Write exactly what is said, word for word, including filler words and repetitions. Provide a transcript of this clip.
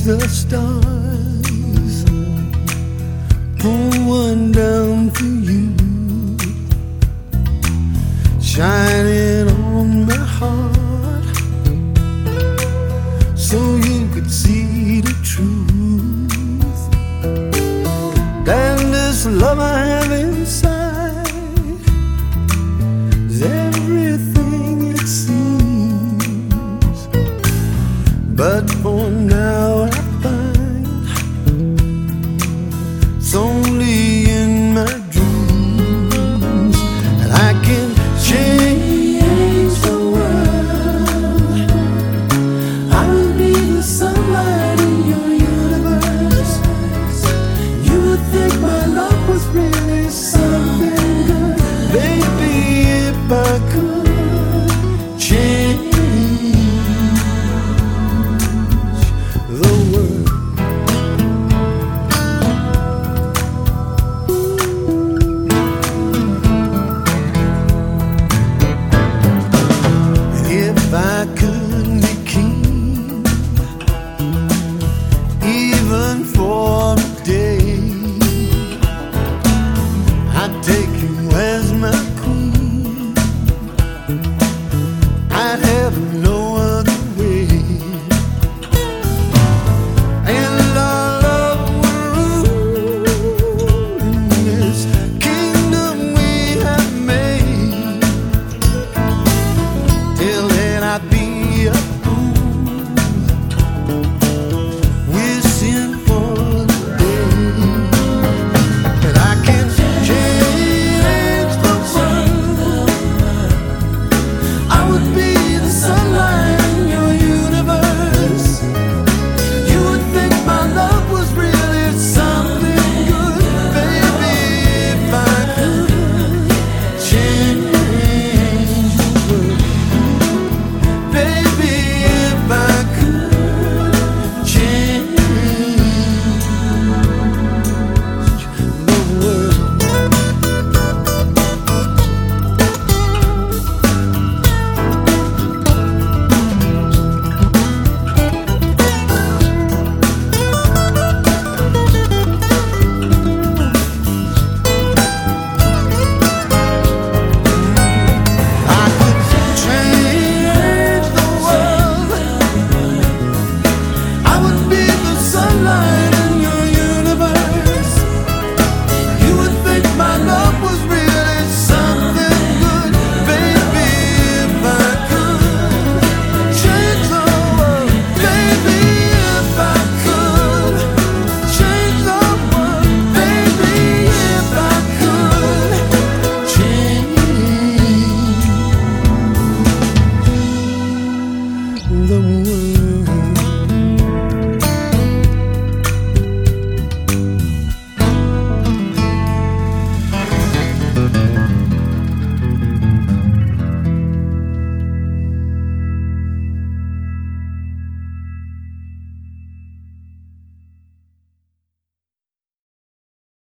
the stars, pull one down for you, shining on my heart, so you could see the truth. And this love I have inside is everything it seems, but for now I find it's only in my dreams. And I can change the world. I will be the sunlight in your universe. You would think my love was really something good. Baby, if I could